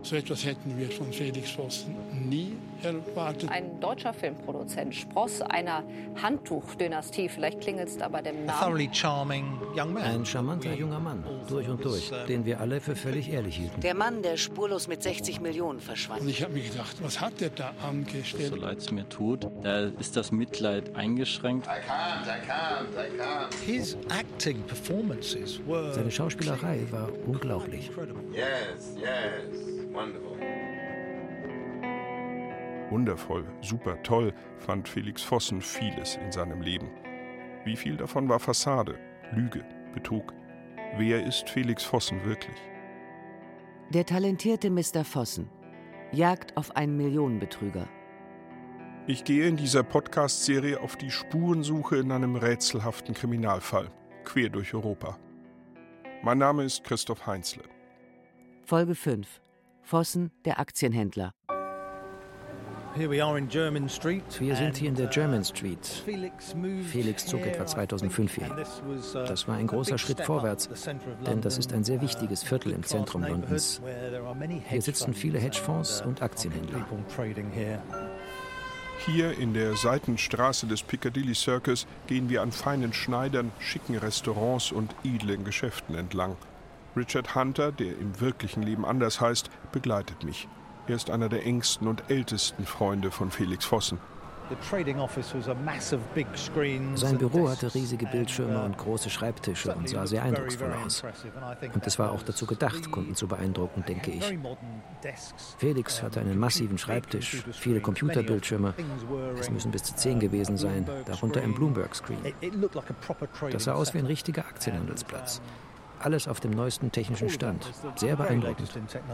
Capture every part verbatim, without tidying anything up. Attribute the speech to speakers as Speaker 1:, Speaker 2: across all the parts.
Speaker 1: So etwas hätten wir von Felix Vossen nie erwartet.
Speaker 2: Ein deutscher Filmproduzent, Spross einer Handtuchdynastie, vielleicht klingelt es da bei dem Namen.
Speaker 3: Ein charmanter junger Mann, durch und durch, den wir alle für völlig ehrlich hielten.
Speaker 4: Der Mann, der spurlos mit sechzig Millionen verschwand.
Speaker 1: Und ich habe mir gedacht, was hat der da angestellt?
Speaker 5: So leid es mir tut, da ist das Mitleid eingeschränkt.
Speaker 6: I can't, I can't, I can't.
Speaker 3: His acting performances were Seine Schauspielerei war unglaublich.
Speaker 6: Yes, yes. Wonderful.
Speaker 7: Wundervoll, super toll fand Felix Vossen vieles in seinem Leben. Wie viel davon war Fassade, Lüge, Betrug? Wer ist Felix Vossen wirklich?
Speaker 4: Der talentierte Mister Vossen. Jagd auf einen Millionenbetrüger.
Speaker 7: Ich gehe in dieser Podcast-Serie auf die Spurensuche in einem rätselhaften Kriminalfall, quer durch Europa. Mein Name ist Christoph Heinzle.
Speaker 4: Folge fünf. Vossen, der Aktienhändler.
Speaker 3: Wir sind hier in der German Street. Felix zog etwa zweitausendfünf hier. Das war ein großer Schritt vorwärts, denn das ist ein sehr wichtiges Viertel im Zentrum Londons. Hier sitzen viele Hedgefonds und Aktienhändler.
Speaker 7: Hier in der Seitenstraße des Piccadilly Circus gehen wir an feinen Schneidern, schicken Restaurants und edlen Geschäften entlang. Richard Hunter, der im wirklichen Leben anders heißt, begleitet mich. Er ist einer der engsten und ältesten Freunde von Felix Vossen.
Speaker 3: Sein Büro hatte riesige Bildschirme und große Schreibtische und sah sehr eindrucksvoll aus. Und es war auch dazu gedacht, Kunden zu beeindrucken, denke ich. Felix hatte einen massiven Schreibtisch, viele Computerbildschirme. Es müssen bis zu zehn gewesen sein, darunter ein Bloomberg-Screen. Das sah aus wie ein richtiger Aktienhandelsplatz. Alles auf dem neuesten technischen Stand. Sehr beeindruckend.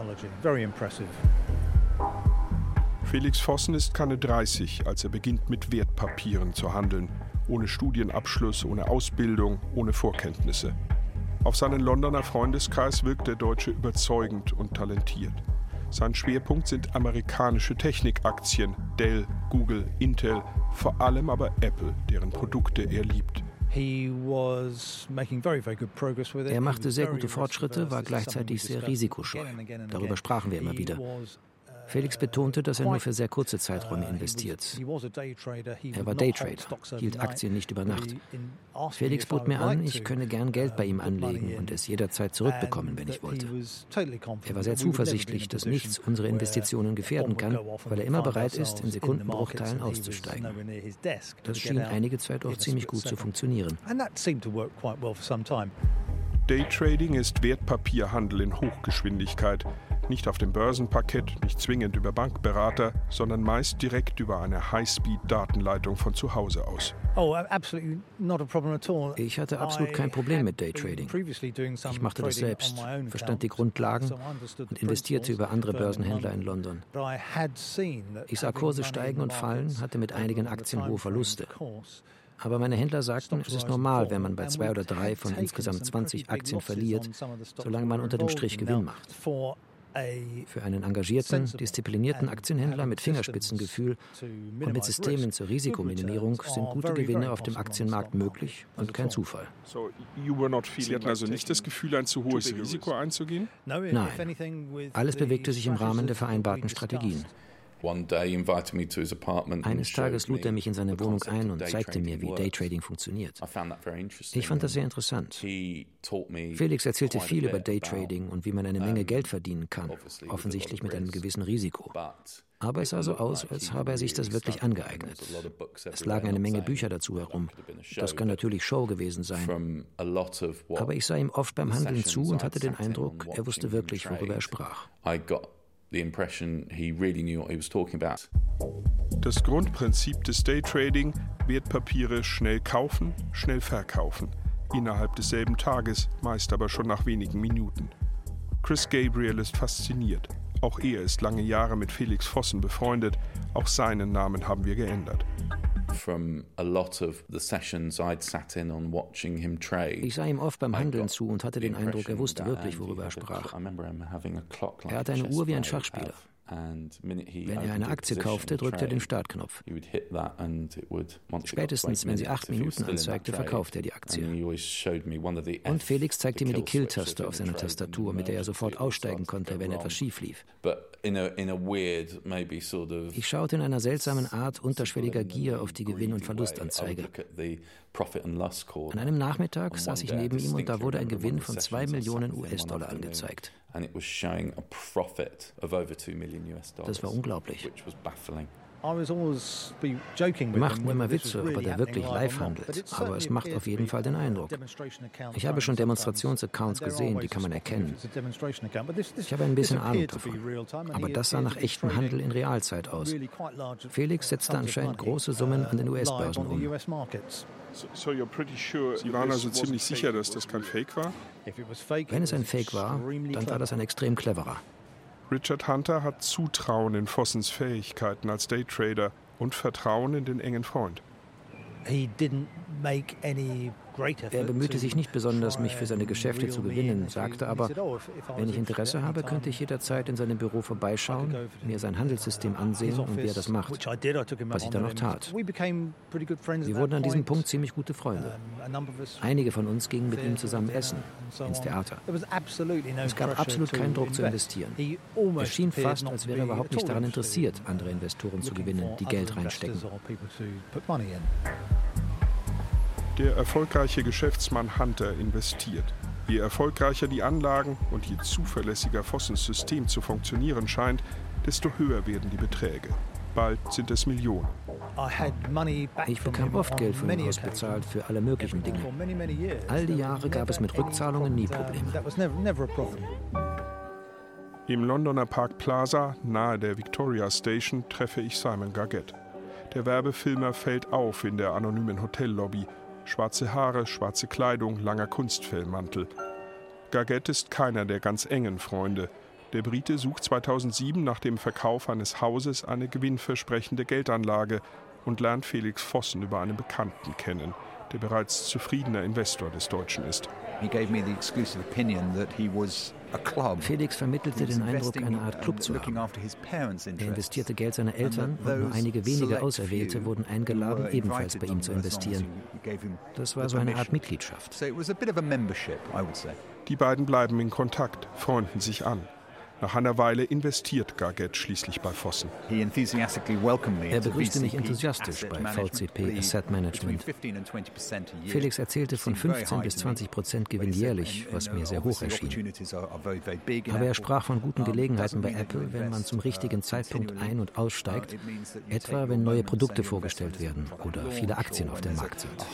Speaker 7: Felix Vossen ist keine dreißig, als er beginnt, mit Wertpapieren zu handeln. Ohne Studienabschluss, ohne Ausbildung, ohne Vorkenntnisse. Auf seinen Londoner Freundeskreis wirkt der Deutsche überzeugend und talentiert. Sein Schwerpunkt sind amerikanische Technikaktien, Dell, Google, Intel, vor allem aber Apple, deren Produkte er liebt.
Speaker 3: Er machte sehr gute Fortschritte, war gleichzeitig sehr risikoscheu. Darüber sprachen wir immer wieder. Felix betonte, dass er nur für sehr kurze Zeiträume investiert. Er war Daytrader, hielt Aktien nicht über Nacht. Felix bot mir an, ich könne gern Geld bei ihm anlegen und es jederzeit zurückbekommen, wenn ich wollte. Er war sehr zuversichtlich, dass nichts unsere Investitionen gefährden kann, weil er immer bereit ist, in Sekundenbruchteilen auszusteigen. Das schien einige Zeit auch ziemlich gut zu funktionieren.
Speaker 7: Daytrading ist Wertpapierhandel in Hochgeschwindigkeit. Nicht auf dem Börsenparkett, nicht zwingend über Bankberater, sondern meist direkt über eine High-Speed-Datenleitung von zu Hause aus.
Speaker 3: Ich hatte absolut kein Problem mit Daytrading. Ich machte das selbst, verstand die Grundlagen und investierte über andere Börsenhändler in London. Ich sah Kurse steigen und fallen, hatte mit einigen Aktien hohe Verluste. Aber meine Händler sagten, es ist normal, wenn man bei zwei oder drei von insgesamt zwanzig Aktien verliert, solange man unter dem Strich Gewinn macht. Für einen engagierten, disziplinierten Aktienhändler mit Fingerspitzengefühl und mit Systemen zur Risikominimierung sind gute Gewinne auf dem Aktienmarkt möglich und kein Zufall.
Speaker 7: Sie hatten also nicht das Gefühl, ein zu hohes Risiko einzugehen?
Speaker 3: Nein, alles bewegte sich im Rahmen der vereinbarten Strategien. Eines Tages lud er mich in seine Wohnung ein und zeigte mir, wie Daytrading funktioniert. Ich fand das sehr interessant. Felix erzählte viel über Daytrading und wie man eine Menge Geld verdienen kann, offensichtlich mit einem gewissen Risiko. Aber es sah so aus, als habe er sich das wirklich angeeignet. Es lagen eine Menge Bücher dazu herum. Das kann natürlich Show gewesen sein. Aber ich sah ihm oft beim Handeln zu und hatte den Eindruck, er wusste wirklich, worüber er sprach.
Speaker 7: Das Grundprinzip des Daytrading: Wertpapiere schnell kaufen, schnell verkaufen. Innerhalb desselben Tages, meist aber schon nach wenigen Minuten. Chris Gabriel ist fasziniert. Auch er ist lange Jahre mit Felix Vossen befreundet. Auch seinen Namen haben wir geändert.
Speaker 3: Ich sah ihm oft beim Handeln zu und hatte den Eindruck, er wusste wirklich, worüber er sprach. Er hatte eine Uhr wie ein Schachspieler. Wenn er eine Aktie kaufte, drückte er den Startknopf. Spätestens, wenn sie acht Minuten anzeigte, verkaufte er die Aktie. Und Felix zeigte mir die Kill-Taste auf seiner Tastatur, mit der er sofort aussteigen konnte, wenn etwas schief lief. Ich schaute in einer seltsamen Art unterschwelliger Gier auf die Gewinn- und Verlustanzeige. An einem Nachmittag saß ich neben ihm und da wurde ein Gewinn von zwei Millionen U S-Dollar angezeigt. Das war unglaublich. Wir machten immer Witze, ob er da wirklich live handelt, aber es macht auf jeden Fall den Eindruck. Ich habe schon Demonstrationsaccounts gesehen, die kann man erkennen. Ich habe ein bisschen Ahnung davon, aber das sah nach echtem Handel in Realzeit aus. Felix setzte anscheinend große Summen an den U S-Börsen um.
Speaker 7: Sie waren also ziemlich sicher, dass das kein Fake war?
Speaker 3: Wenn es ein Fake war, dann war das ein extrem cleverer.
Speaker 7: Richard Hunter hat Zutrauen in Fossens Fähigkeiten als Daytrader und Vertrauen in den engen Freund.
Speaker 3: Er bemühte sich nicht besonders, mich für seine Geschäfte zu gewinnen, sagte aber, wenn ich Interesse habe, könnte ich jederzeit in seinem Büro vorbeischauen, mir sein Handelssystem ansehen und wie er das macht, was ich dann auch tat. Wir wurden an diesem Punkt ziemlich gute Freunde. Einige von uns gingen mit ihm zusammen essen, ins Theater. Es gab absolut keinen Druck zu investieren. Es schien fast, als wäre er überhaupt nicht daran interessiert, andere Investoren zu gewinnen, die Geld reinstecken.
Speaker 7: Der erfolgreiche Geschäftsmann Hunter investiert. Je erfolgreicher die Anlagen und je zuverlässiger Fossens System zu funktionieren scheint, desto höher werden die Beträge. Bald sind es Millionen.
Speaker 3: Ich bekam oft Geld von ihm ausbezahlt für alle möglichen Dinge. All die Jahre gab es mit Rückzahlungen nie Probleme.
Speaker 7: Im Londoner Park Plaza, nahe der Victoria Station, treffe ich Simon Gargett. Der Werbefilmer fällt auf in der anonymen Hotellobby. Schwarze Haare, schwarze Kleidung, langer Kunstfellmantel. Gargett ist keiner der ganz engen Freunde. Der Brite sucht zweitausendsieben nach dem Verkauf eines Hauses eine gewinnversprechende Geldanlage und lernt Felix Fossen über einen Bekannten kennen, der bereits zufriedener Investor des Deutschen ist.
Speaker 3: Felix vermittelte den Eindruck, eine Art Club zu haben. Er investierte Geld seiner Eltern und nur einige wenige Auserwählte wurden eingeladen, ebenfalls bei ihm zu investieren. Das war so eine Art Mitgliedschaft.
Speaker 7: Die beiden bleiben in Kontakt, freunden sich an. Nach einer Weile investiert Gargett schließlich bei Fossen.
Speaker 3: Er begrüßte mich enthusiastisch bei V C P Asset Management. Felix erzählte von fünfzehn bis zwanzig Prozent Gewinn jährlich, was mir sehr hoch erschien. Aber er sprach von guten Gelegenheiten bei Apple, wenn man zum richtigen Zeitpunkt ein- und aussteigt, etwa wenn neue Produkte vorgestellt werden oder viele Aktien auf dem Markt sind.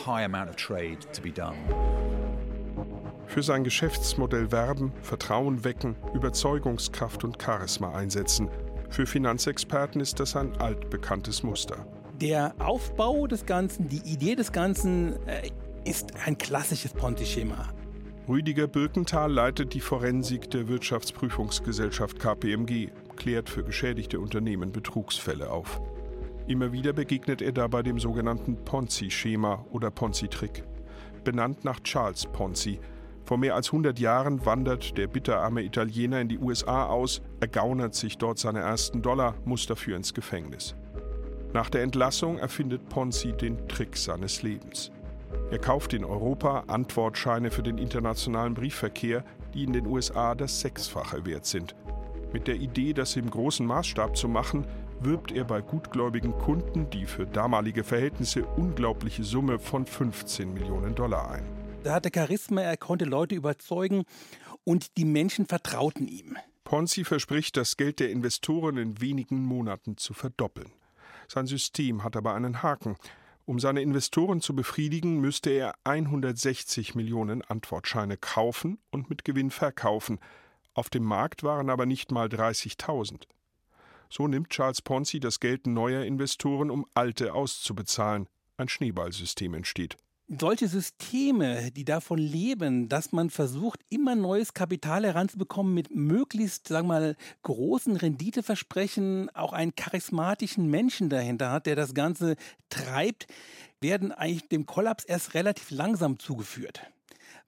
Speaker 7: Für sein Geschäftsmodell werben, Vertrauen wecken, Überzeugungskraft und Charisma einsetzen. Für Finanzexperten ist das ein altbekanntes Muster.
Speaker 8: Der Aufbau des Ganzen, die Idee des Ganzen äh, ist ein klassisches Ponzi-Schema.
Speaker 7: Rüdiger Birkenthal leitet die Forensik der Wirtschaftsprüfungsgesellschaft K P M G, klärt für geschädigte Unternehmen Betrugsfälle auf. Immer wieder begegnet er dabei dem sogenannten Ponzi-Schema oder Ponzi-Trick. Benannt nach Charles Ponzi. Vor mehr als hundert Jahren wandert der bitterarme Italiener in die U S A aus, ergaunert sich dort seine ersten Dollar, muss dafür ins Gefängnis. Nach der Entlassung erfindet Ponzi den Trick seines Lebens. Er kauft in Europa Antwortscheine für den internationalen Briefverkehr, die in den U S A das Sechsfache wert sind. Mit der Idee, das im großen Maßstab zu machen, wirbt er bei gutgläubigen Kunden die für damalige Verhältnisse unglaubliche Summe von fünfzehn Millionen Dollar ein.
Speaker 8: Da hatte Charisma, er konnte Leute überzeugen und die Menschen vertrauten ihm.
Speaker 7: Ponzi verspricht, das Geld der Investoren in wenigen Monaten zu verdoppeln. Sein System hat aber einen Haken. Um seine Investoren zu befriedigen, müsste er hundertsechzig Millionen Antwortscheine kaufen und mit Gewinn verkaufen. Auf dem Markt waren aber nicht mal dreißigtausend. So nimmt Charles Ponzi das Geld neuer Investoren, um alte auszubezahlen. Ein Schneeballsystem entsteht.
Speaker 8: Solche Systeme, die davon leben, dass man versucht, immer neues Kapital heranzubekommen mit möglichst, sagen wir mal, großen Renditeversprechen, auch einen charismatischen Menschen dahinter hat, der das Ganze treibt, werden eigentlich dem Kollaps erst relativ langsam zugeführt.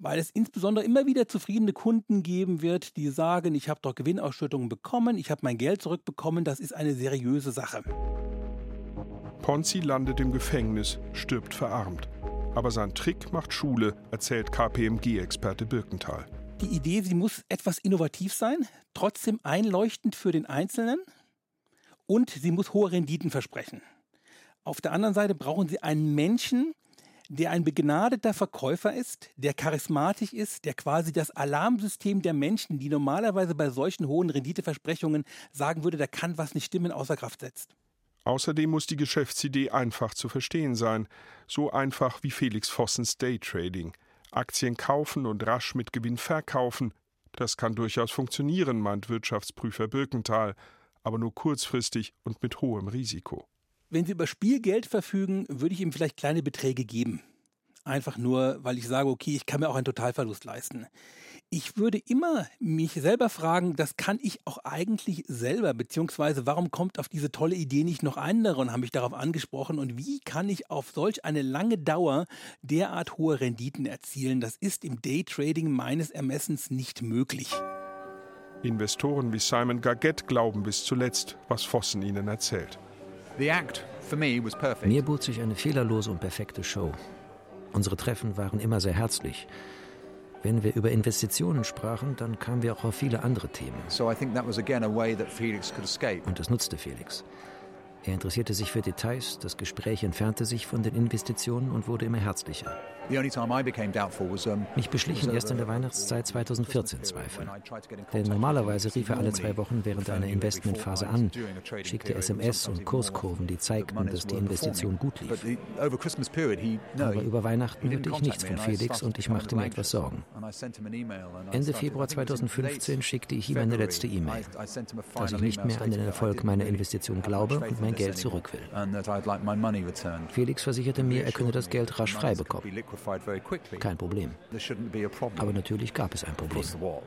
Speaker 8: weil es insbesondere immer wieder zufriedene Kunden geben wird, die sagen, ich habe doch Gewinnausschüttungen bekommen, ich habe mein Geld zurückbekommen, das ist eine seriöse Sache.
Speaker 7: Ponzi landet im Gefängnis, stirbt verarmt. Aber sein Trick macht Schule, erzählt K P M G-Experte Birkenthal.
Speaker 8: Die Idee, sie muss etwas innovativ sein, trotzdem einleuchtend für den Einzelnen und sie muss hohe Renditen versprechen. Auf der anderen Seite brauchen Sie einen Menschen, der ein begnadeter Verkäufer ist, der charismatisch ist, der quasi das Alarmsystem der Menschen, die normalerweise bei solchen hohen Renditeversprechungen sagen würde, da kann was nicht stimmen, außer Kraft setzt.
Speaker 7: Außerdem muss die Geschäftsidee einfach zu verstehen sein. So einfach wie Felix Vossens Daytrading. Aktien kaufen und rasch mit Gewinn verkaufen. Das kann durchaus funktionieren, meint Wirtschaftsprüfer Birkenthal, aber nur kurzfristig und mit hohem Risiko.
Speaker 8: Wenn Sie über Spielgeld verfügen, würde ich ihm vielleicht kleine Beträge geben. Einfach nur, weil ich sage, okay, ich kann mir auch einen Totalverlust leisten. Ich würde immer mich selber fragen, das kann ich auch eigentlich selber, beziehungsweise warum kommt auf diese tolle Idee nicht noch andere und haben mich darauf angesprochen und wie kann ich auf solch eine lange Dauer derart hohe Renditen erzielen? Das ist im Daytrading meines Ermessens nicht möglich.
Speaker 7: Investoren wie Simon Gaget glauben bis zuletzt, was Vossen ihnen erzählt.
Speaker 3: Mir bot sich eine fehlerlose und perfekte Show. Unsere Treffen waren immer sehr herzlich. Wenn wir über Investitionen sprachen, dann kamen wir auch auf viele andere Themen. Und das nutzte Felix. Er interessierte sich für Details, das Gespräch entfernte sich von den Investitionen und wurde immer herzlicher. Mich beschlichen erst in der Weihnachtszeit zweitausendvierzehn Zweifel. Denn normalerweise rief er alle zwei Wochen während einer Investmentphase an, schickte S M S und Kurskurven, die zeigten, dass die Investition gut lief. Aber über Weihnachten hörte ich nichts von Felix und ich machte mir etwas Sorgen. Ende Februar zweitausendfünfzehn schickte ich ihm eine letzte E-Mail, dass ich nicht mehr an den Erfolg meiner Investition glaube und mein Geld zurück will. Felix versicherte mir, er könne das Geld rasch frei bekommen. Kein Problem. Aber natürlich gab es ein Problem.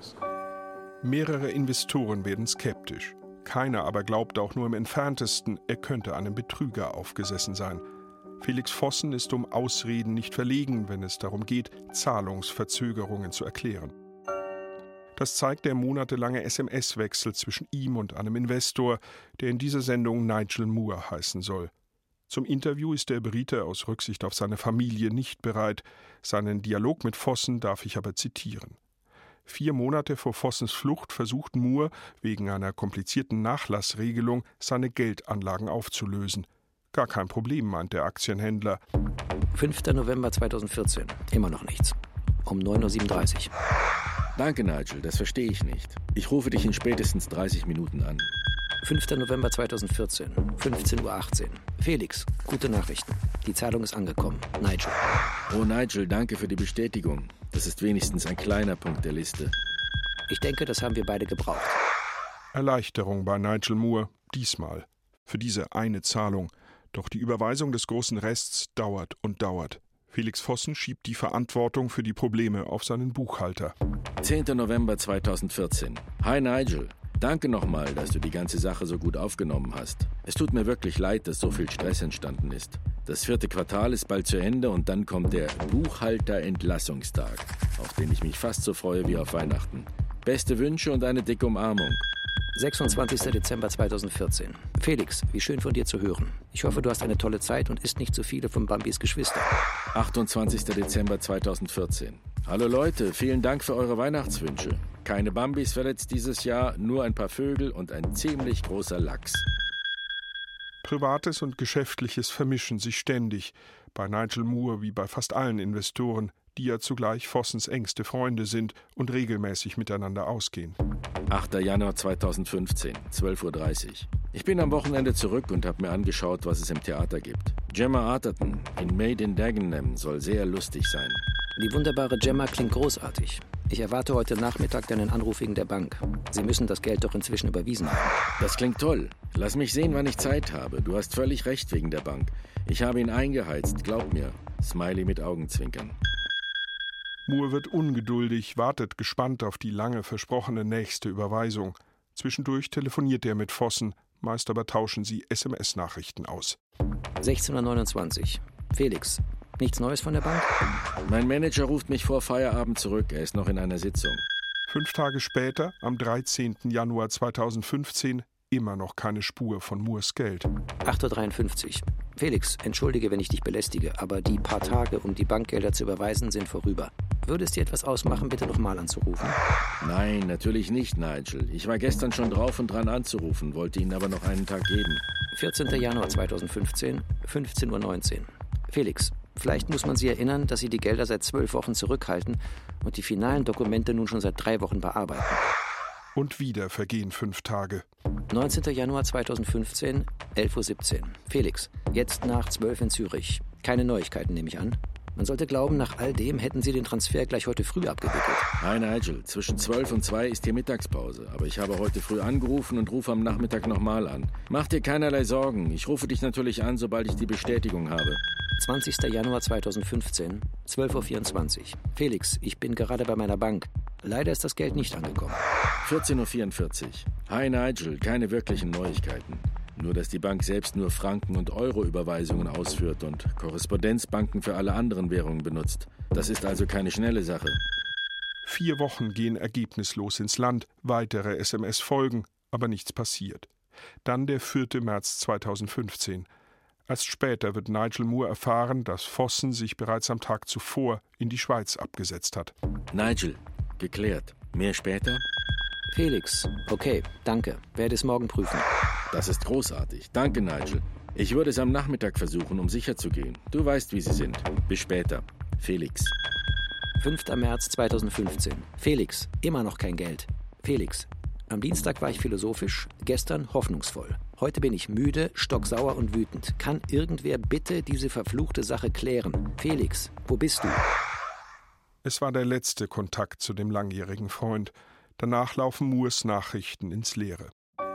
Speaker 7: Mehrere Investoren werden skeptisch. Keiner aber glaubt auch nur im Entferntesten, er könnte einem Betrüger aufgesessen sein. Felix Vossen ist um Ausreden nicht verlegen, wenn es darum geht, Zahlungsverzögerungen zu erklären. Das zeigt der monatelange S M S-Wechsel zwischen ihm und einem Investor, der in dieser Sendung Nigel Moore heißen soll. Zum Interview ist der Brite aus Rücksicht auf seine Familie nicht bereit. Seinen Dialog mit Vossen darf ich aber zitieren. Vier Monate vor Vossens Flucht versucht Moore, wegen einer komplizierten Nachlassregelung, seine Geldanlagen aufzulösen. Gar kein Problem, meint der Aktienhändler.
Speaker 3: fünfter November zweitausendvierzehn. Immer noch nichts. Um neun Uhr siebenunddreißig.
Speaker 9: Danke, Nigel, das verstehe ich nicht. Ich rufe dich in spätestens dreißig Minuten an.
Speaker 3: fünfter November zweitausendvierzehn, fünfzehn Uhr achtzehn. Felix, gute Nachrichten. Die Zahlung ist angekommen. Nigel.
Speaker 9: Oh, Nigel, danke für die Bestätigung. Das ist wenigstens ein kleiner Punkt der Liste.
Speaker 3: Ich denke, das haben wir beide gebraucht.
Speaker 7: Erleichterung bei Nigel Moore, diesmal. Für diese eine Zahlung. Doch die Überweisung des großen Rests dauert und dauert. Felix Vossen schiebt die Verantwortung für die Probleme auf seinen Buchhalter.
Speaker 9: zehnter November zweitausendvierzehn. Hi Nigel. Danke nochmal, dass du die ganze Sache so gut aufgenommen hast. Es tut mir wirklich leid, dass so viel Stress entstanden ist. Das vierte Quartal ist bald zu Ende und dann kommt der Buchhalter-Entlassungstag, auf den ich mich fast so freue wie auf Weihnachten. Beste Wünsche und eine dicke Umarmung.
Speaker 3: sechsundzwanzigster Dezember zweitausendvierzehn. Felix, wie schön von dir zu hören. Ich hoffe, du hast eine tolle Zeit und isst nicht zu viele von Bambis Geschwister.
Speaker 9: achtundzwanzigster Dezember zweitausendvierzehn. Hallo Leute, vielen Dank für eure Weihnachtswünsche. Keine Bambis verletzt dieses Jahr, nur ein paar Vögel und ein ziemlich großer Lachs.
Speaker 7: Privates und Geschäftliches vermischen sich ständig. Bei Nigel Moore wie bei fast allen Investoren, die ja zugleich Vossens engste Freunde sind und regelmäßig miteinander ausgehen.
Speaker 9: achter Januar zweitausendfünfzehn, zwölf Uhr dreißig. Ich bin am Wochenende zurück und habe mir angeschaut, was es im Theater gibt. Gemma Arterton in Made in Dagenham soll sehr lustig sein.
Speaker 3: Die wunderbare Gemma klingt großartig. Ich erwarte heute Nachmittag deinen Anruf wegen der Bank. Sie müssen das Geld doch inzwischen überwiesen haben.
Speaker 9: Das klingt toll. Lass mich sehen, wann ich Zeit habe. Du hast völlig recht wegen der Bank. Ich habe ihn eingeheizt, glaub mir. Smiley mit Augenzwinkern.
Speaker 7: Moore wird ungeduldig, wartet gespannt auf die lange versprochene nächste Überweisung. Zwischendurch telefoniert er mit Vossen, meist aber tauschen sie S M S-Nachrichten aus.
Speaker 3: sechzehn Uhr neunundzwanzig. Felix, Nichts Neues von der Bank?
Speaker 9: Mein Manager ruft mich vor Feierabend zurück. Er ist noch in einer Sitzung.
Speaker 7: Fünf Tage später, am dreizehnten Januar zweitausendfünfzehn, immer noch keine Spur von Moores Geld.
Speaker 3: acht Uhr dreiundfünfzig. Felix, entschuldige, wenn ich dich belästige, aber die paar Tage, um die Bankgelder zu überweisen, sind vorüber. Würde es dir etwas ausmachen, bitte nochmal anzurufen?
Speaker 9: Nein, natürlich nicht, Nigel. Ich war gestern schon drauf und dran anzurufen, wollte Ihnen aber noch einen Tag geben.
Speaker 3: vierzehnten Januar zweitausendfünfzehn, fünfzehn Uhr neunzehn. Felix, vielleicht muss man Sie erinnern, dass Sie die Gelder seit zwölf Wochen zurückhalten und die finalen Dokumente nun schon seit drei Wochen bearbeiten.
Speaker 7: Und wieder vergehen fünf Tage.
Speaker 3: neunzehnten Januar zweitausendfünfzehn, elf Uhr siebzehn. Felix, jetzt nach zwölf in Zürich. Keine Neuigkeiten, nehme ich an. Man sollte glauben, nach all dem hätten Sie den Transfer gleich heute früh abgewickelt.
Speaker 9: Nein, Nigel, zwischen zwölf und zwei ist hier Mittagspause. Aber ich habe heute früh angerufen und rufe am Nachmittag nochmal an. Mach dir keinerlei Sorgen. Ich rufe dich natürlich an, sobald ich die Bestätigung habe.
Speaker 3: zwanzigsten Januar zweitausendfünfzehn, zwölf Uhr vierundzwanzig. Felix, ich bin gerade bei meiner Bank. Leider ist das Geld nicht angekommen.
Speaker 9: vierzehn Uhr vierundvierzig. Hi Nigel, keine wirklichen Neuigkeiten. Nur, dass die Bank selbst nur Franken- und Euro-Überweisungen ausführt und Korrespondenzbanken für alle anderen Währungen benutzt. Das ist also keine schnelle Sache.
Speaker 7: Vier Wochen gehen ergebnislos ins Land, weitere S M S folgen, aber nichts passiert. Dann der vierten März zweitausendfünfzehn. Erst später wird Nigel Moore erfahren, dass Vossen sich bereits am Tag zuvor in die Schweiz abgesetzt hat.
Speaker 9: Nigel, geklärt. Mehr später?
Speaker 3: Felix, okay, danke. Werde es morgen prüfen.
Speaker 9: Das ist großartig. Danke, Nigel. Ich würde es am Nachmittag versuchen, um sicher zu gehen. Du weißt, wie sie sind. Bis später. Felix.
Speaker 3: fünften März zweitausendfünfzehn. Felix, immer noch kein Geld. Felix, am Dienstag war ich philosophisch, gestern hoffnungsvoll. Heute bin ich müde, stocksauer und wütend. Kann irgendwer bitte diese verfluchte Sache klären? Felix, wo bist du?
Speaker 7: Es war der letzte Kontakt zu dem langjährigen Freund. Danach laufen Moores Nachrichten ins Leere.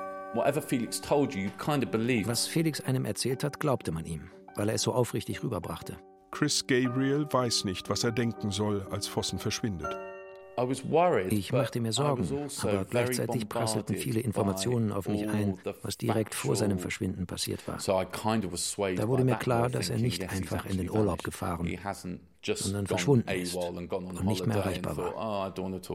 Speaker 3: Was Felix einem erzählt hat, glaubte man ihm, weil er es so aufrichtig rüberbrachte.
Speaker 7: Chris Gabriel weiß nicht, was er denken soll, als Vossen verschwindet.
Speaker 3: Ich machte mir Sorgen, aber gleichzeitig prasselten viele Informationen auf mich ein, was direkt vor seinem Verschwinden passiert war. Da wurde mir klar, dass er nicht einfach in den Urlaub gefahren, sondern verschwunden ist und nicht mehr erreichbar war.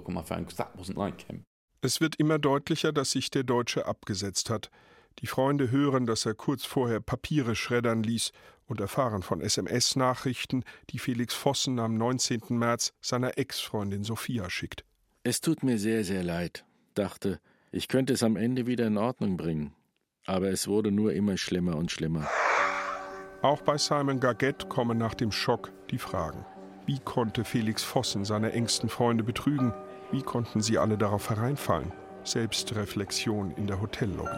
Speaker 7: Es wird immer deutlicher, dass sich der Deutsche abgesetzt hat. Die Freunde hören, dass er kurz vorher Papiere schreddern ließ und erfahren von S M S-Nachrichten, die Felix Vossen am neunzehnten März seiner Ex-Freundin Sophia schickt.
Speaker 9: Es tut mir sehr, sehr leid. Dachte, ich könnte es am Ende wieder in Ordnung bringen. Aber es wurde nur immer schlimmer und schlimmer.
Speaker 7: Auch bei Simon Gargett kommen nach dem Schock die Fragen. Wie konnte Felix Vossen seine engsten Freunde betrügen? Wie konnten sie alle darauf hereinfallen? Selbstreflexion in der Hotellobby.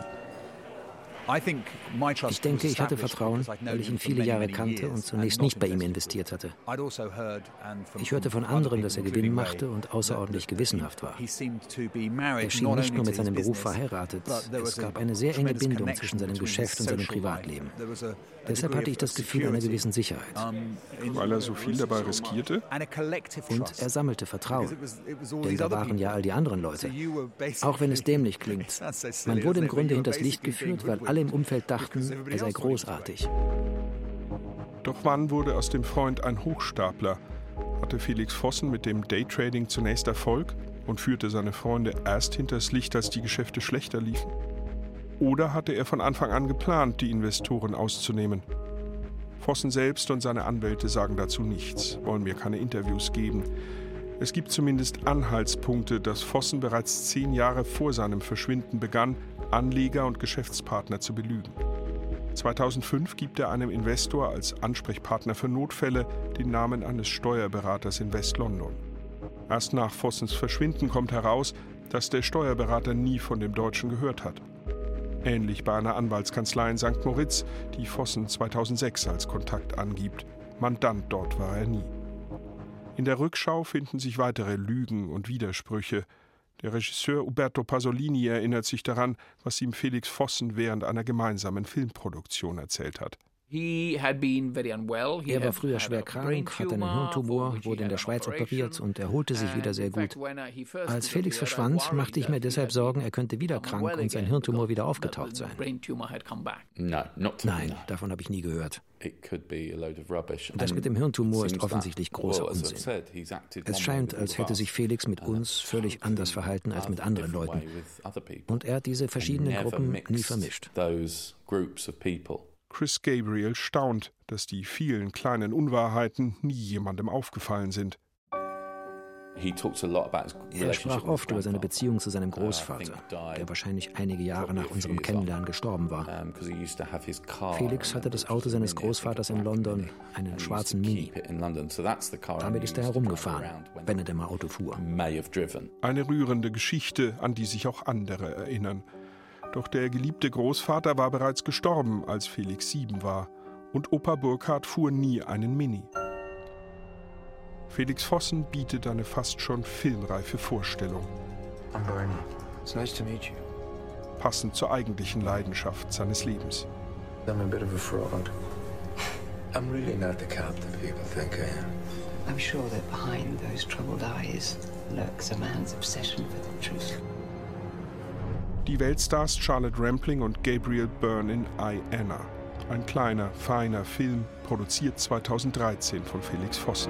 Speaker 3: Ich denke, ich hatte Vertrauen, weil ich ihn viele Jahre kannte und zunächst nicht bei ihm investiert hatte. Ich hörte von anderen, dass er Gewinn machte und außerordentlich gewissenhaft war. Er schien nicht nur mit seinem Beruf verheiratet, es gab eine sehr enge Bindung zwischen seinem Geschäft und seinem Privatleben. Deshalb hatte ich das Gefühl einer gewissen Sicherheit.
Speaker 7: Weil er so viel dabei riskierte?
Speaker 3: Und er sammelte Vertrauen. Denn da waren ja all die anderen Leute. Auch wenn es dämlich klingt. Man wurde im Grunde hinters Licht geführt, weil alle im Umfeld dachten, er sei großartig.
Speaker 7: Doch wann wurde aus dem Freund ein Hochstapler? Hatte Felix Vossen mit dem Daytrading zunächst Erfolg und führte seine Freunde erst hinters Licht, als die Geschäfte schlechter liefen? Oder hatte er von Anfang an geplant, die Investoren auszunehmen? Vossen selbst und seine Anwälte sagen dazu nichts, wollen mir keine Interviews geben. Es gibt zumindest Anhaltspunkte, dass Vossen bereits zehn Jahre vor seinem Verschwinden begann, Anleger und Geschäftspartner zu belügen. zweitausendfünf gibt er einem Investor als Ansprechpartner für Notfälle den Namen eines Steuerberaters in West-London. Erst nach Vossens Verschwinden kommt heraus, dass der Steuerberater nie von dem Deutschen gehört hat. Ähnlich bei einer Anwaltskanzlei in Sankt Moritz, die Vossen zweitausendsechs als Kontakt angibt. Mandant dort war er nie. In der Rückschau finden sich weitere Lügen und Widersprüche. Der Regisseur Uberto Pasolini erinnert sich daran, was ihm Felix Vossen während einer gemeinsamen Filmproduktion erzählt hat.
Speaker 3: Er war früher schwer krank, hatte einen Hirntumor, wurde in der Schweiz operiert und erholte sich wieder sehr gut. Als Felix verschwand, machte ich mir deshalb Sorgen, er könnte wieder krank und sein Hirntumor wieder aufgetaucht sein. Nein, davon habe ich nie gehört. Das mit dem Hirntumor ist offensichtlich großer Unsinn. Es scheint, als hätte sich Felix mit uns völlig anders verhalten als mit anderen Leuten. Und er hat diese verschiedenen Gruppen nie vermischt.
Speaker 7: Chris Gabriel staunt, dass die vielen kleinen Unwahrheiten nie jemandem aufgefallen sind.
Speaker 3: Er sprach oft über seine Beziehung zu seinem Großvater, der wahrscheinlich einige Jahre nach unserem Kennenlernen gestorben war. Felix hatte das Auto seines Großvaters in London, einen schwarzen Mini. Damit ist er herumgefahren, wenn er denn mal Auto fuhr.
Speaker 7: Eine rührende Geschichte, an die sich auch andere erinnern. Doch der geliebte Großvater war bereits gestorben, als Felix sieben war. Und Opa Burkhard fuhr nie einen Mini. Felix Vossen bietet eine fast schon filmreife Vorstellung.
Speaker 10: I'm Bernie. It's nice to meet you.
Speaker 7: Passend zur eigentlichen Leidenschaft seines Lebens.
Speaker 10: I'm a bit of a fraud. I'm really not the cop that people think I am.
Speaker 11: I'm sure that behind those troubled eyes lurks a man's obsession for the truth.
Speaker 7: Die Weltstars Charlotte Rampling und Gabriel Byrne in I, Anna. Ein kleiner, feiner Film, produziert zweitausenddreizehn von Felix Vossen.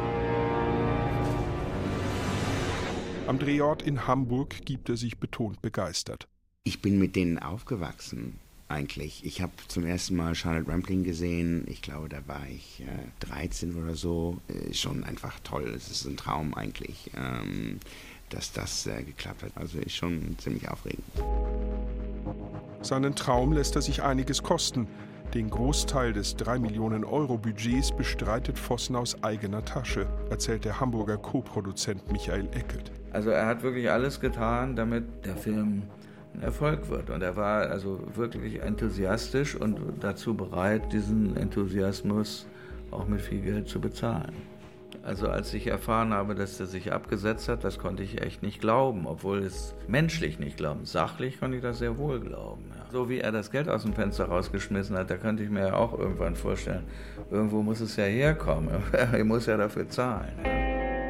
Speaker 7: Am Drehort in Hamburg gibt er sich betont begeistert.
Speaker 12: Ich bin mit denen aufgewachsen, eigentlich. Ich habe zum ersten Mal Charlotte Rampling gesehen. Ich glaube, da war ich äh, dreizehn oder so. Äh, schon einfach toll. Es ist ein Traum eigentlich, ähm, dass das äh, geklappt hat. Also ist schon ziemlich aufregend.
Speaker 7: Seinen Traum lässt er sich einiges kosten. Den Großteil des drei Millionen Euro Budgets bestreitet Vossen aus eigener Tasche, erzählt der Hamburger Co-Produzent Michael Eckelt.
Speaker 13: Also er hat wirklich alles getan, damit der Film ein Erfolg wird. Und er war also wirklich enthusiastisch und dazu bereit, diesen Enthusiasmus auch mit viel Geld zu bezahlen. Also als ich erfahren habe, dass er sich abgesetzt hat, das konnte ich echt nicht glauben, obwohl es menschlich nicht glauben. Sachlich konnte ich das sehr wohl glauben. Ja. So wie er das Geld aus dem Fenster rausgeschmissen hat, da könnte ich mir ja auch irgendwann vorstellen, irgendwo muss es ja herkommen, er muss ja dafür zahlen. Ja.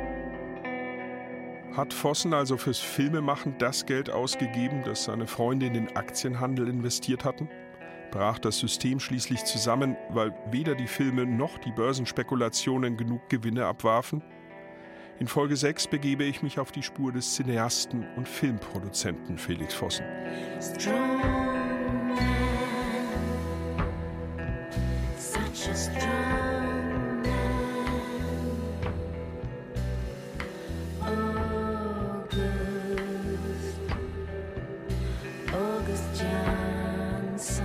Speaker 7: Hat Vossen also fürs Filmemachen das Geld ausgegeben, das seine Freunde in den Aktienhandel investiert hatten? Brach das System schließlich zusammen, weil weder die Filme noch die Börsenspekulationen genug Gewinne abwarfen? In Folge sechs begebe ich mich auf die Spur des Cineasten und Filmproduzenten Felix Vossen. Strong man, such a strong man. August,
Speaker 4: August Jansson.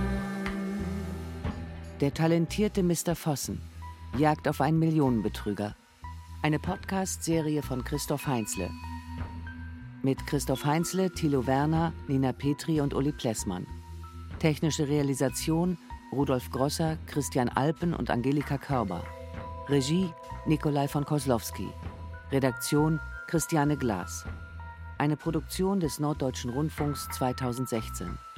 Speaker 4: Der talentierte Mister Vossen jagt auf einen Millionenbetrüger. Eine Podcast-Serie von Christoph Heinzle. Mit Christoph Heinzle, Thilo Werner, Nina Petri und Uli Plessmann. Technische Realisation Rudolf Grosser, Christian Alpen und Angelika Körber. Regie Nikolai von Koslowski. Redaktion Christiane Glas. Eine Produktion des Norddeutschen Rundfunks zweitausendsechzehn.